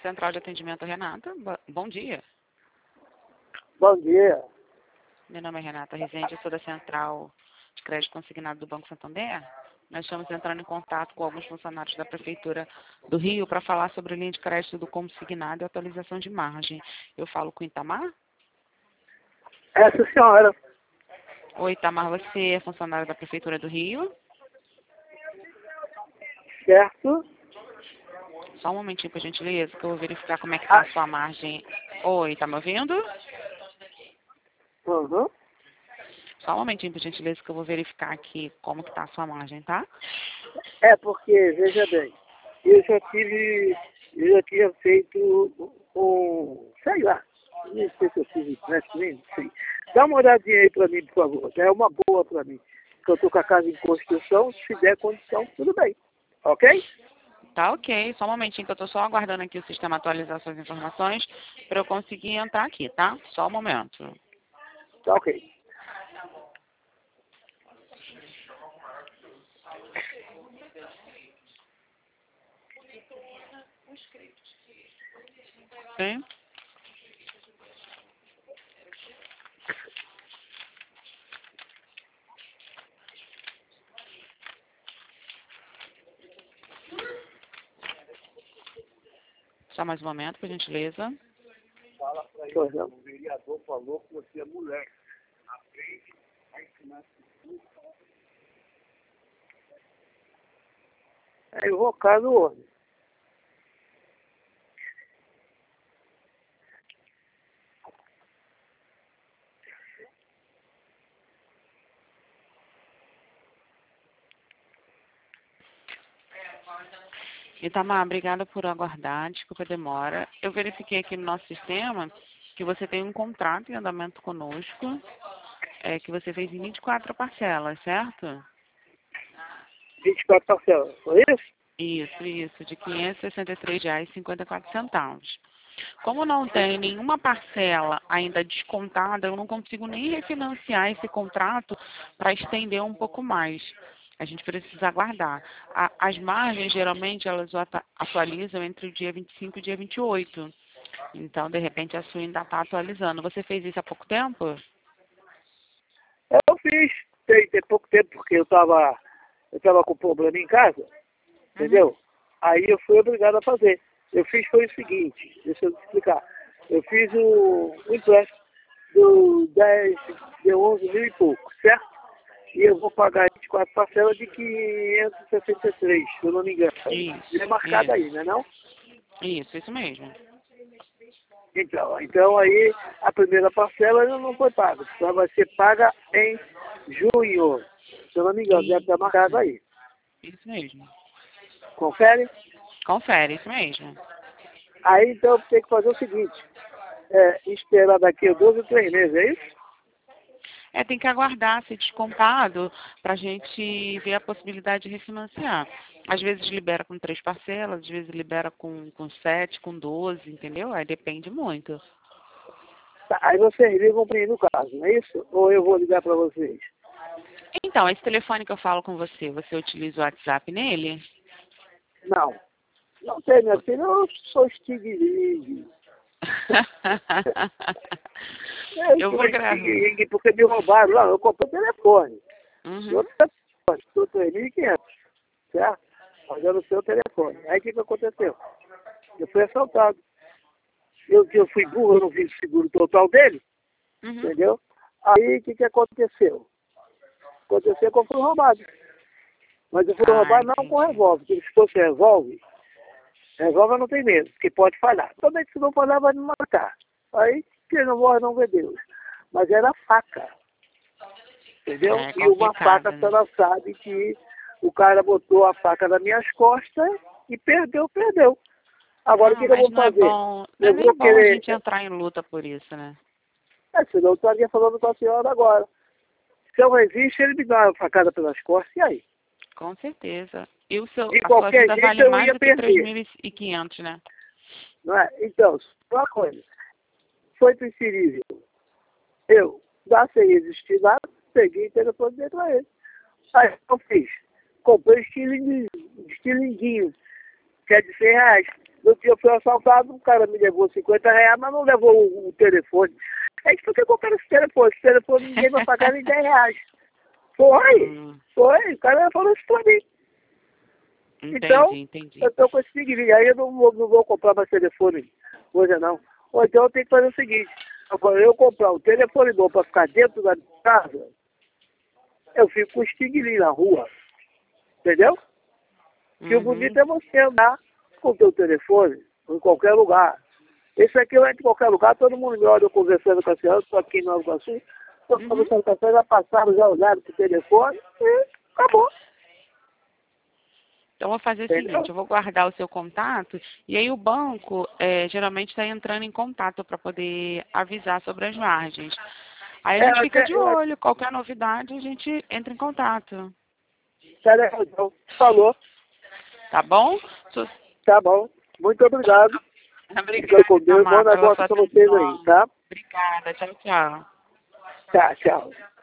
Central de Atendimento Renata. Bom dia. Bom dia. Meu nome é Renata Rezende, eu sou da Central de Crédito Consignado do Banco Santander. Nós estamos entrando em contato com alguns funcionários da Prefeitura do Rio para falar sobre a linha de crédito do consignado e atualização de margem. Eu falo com o Itamar? Essa senhora. Oi, Itamar, você é funcionário da Prefeitura do Rio? Certo? Só um momentinho, por gentileza, que eu vou verificar como é que está a sua margem. Oi, tá me ouvindo? Uhum. Só um momentinho, por gentileza, que eu vou verificar aqui como que está a sua margem, tá? É porque, veja bem, eu já tinha feito sei lá, não sei se eu fiz empréstimo, não sei. Dá uma olhadinha aí pra mim, por favor. É uma boa pra mim. Porque eu tô com a casa em construção, se der condição, tudo bem. Ok? Tá ok, só um momentinho que eu tô só aguardando aqui o sistema atualizar suas informações para eu conseguir entrar aqui, tá? Só um momento. Tá ok. Sim? Só mais um momento, por gentileza. Fala pra ele, o vereador falou que você é moleque. Aprende a ensinar. É invocado o homem. Itamar, obrigada por aguardar, desculpa a demora. Eu verifiquei aqui no nosso sistema que você tem um contrato em andamento conosco, que você fez em 24 parcelas, certo? 24 parcelas, foi isso? Isso, de R$ 563,54. Como não tem nenhuma parcela ainda descontada, eu não consigo nem refinanciar esse contrato para estender um pouco mais. A gente precisa aguardar. As margens, geralmente, elas atualizam entre o dia 25 e o dia 28. Então, de repente, a sua ainda está atualizando. Você fez isso há pouco tempo? Eu fiz, tem pouco tempo, porque eu tava com problema em casa, entendeu? Aí eu fui obrigado a fazer. Eu fiz foi o seguinte, deixa eu te explicar. Eu fiz o empréstimo do 10, de 11 mil e pouco, certo? E eu vou pagar 24 parcelas de 563, se eu não me engano. Isso, É marcado aí, não é não? isso mesmo. Então aí a primeira parcela ainda não foi paga. Só vai ser paga em junho. Se eu não me engano, deve estar marcado aí. Isso mesmo. Confere? Confere, isso mesmo. Aí então tem que fazer o seguinte, esperar daqui a 2 ou 3 meses, é isso? Tem que aguardar ser descontado para a gente ver a possibilidade de refinanciar. Às vezes libera com 3 parcelas, às vezes libera com 7, com 12, entendeu? Aí depende muito. Tá, aí vocês ligam para mim no caso, não é isso? Ou eu vou ligar para vocês? Então, esse telefone que eu falo com você, você utiliza o WhatsApp nele? Não. Não tem, minha filha, eu sou estigringue. Eu vou gravar. Porque me roubaram lá, eu comprei o telefone. Uhum. Outro telefone, estou 3.500, certo? Pagando o seu telefone. Aí o que aconteceu? Eu fui assaltado. Eu fui burro, eu não vi o seguro total dele, entendeu? Aí o que aconteceu? Aconteceu que eu fui roubado. Mas eu fui roubado não com revólver, porque se fosse revólver não tem medo, porque pode falhar. Também se não falhar vai me matar. Aí, quem não morre não vê Deus. Mas era faca, entendeu? E uma faca, a senhora sabe que o cara botou a faca nas minhas costas e perdeu. Agora o que eu vou fazer? Não é nem bom a gente entrar em luta por isso, né? Senão eu estaria falando com a senhora agora. Se eu resiste, ele me dá uma facada pelas costas, e aí? Com certeza. E a sua qualquer vida jeito vale eu mais ia do que perder. 3.500, né? Não é? Então, uma coisa. Foi preferível eu dar sem resistir nada, peguei o telefone dele pra ele. Aí eu fiz. Comprei estilinguinho, que é de R$100. No dia eu fui assaltado, o cara me levou R$ 50, mas não levou o telefone. Aí por que eu quero esse telefone? Esse telefone ninguém vai pagar nem R$ 10. Foi, o cara falou isso pra mim. Então, Entendi. eu tô com esse seguinte, aí eu não vou comprar mais telefone hoje não. Ou então eu tenho que fazer o seguinte, eu comprar um telefone bom pra ficar dentro da minha casa, eu fico com o estigli na rua, entendeu? Que o bonito é você andar com o teu telefone em qualquer lugar. Esse aqui eu entro em qualquer lugar, todo mundo me olha eu conversando com a senhora, estou aqui em Nova Iguaçu, estou conversando com a senhora, já passaram, já olharam pro telefone e acabou. Então, eu vou fazer o seguinte, eu vou guardar o seu contato e aí o banco geralmente está entrando em contato para poder avisar sobre as margens. Aí a gente fica de olho, qualquer novidade a gente entra em contato. Falou. Tá bom? Tá bom. Muito obrigado. Obrigada, Com Deus. Bom negócio para vocês aí, tá? Obrigada. Tchau, tchau. Tá, tchau.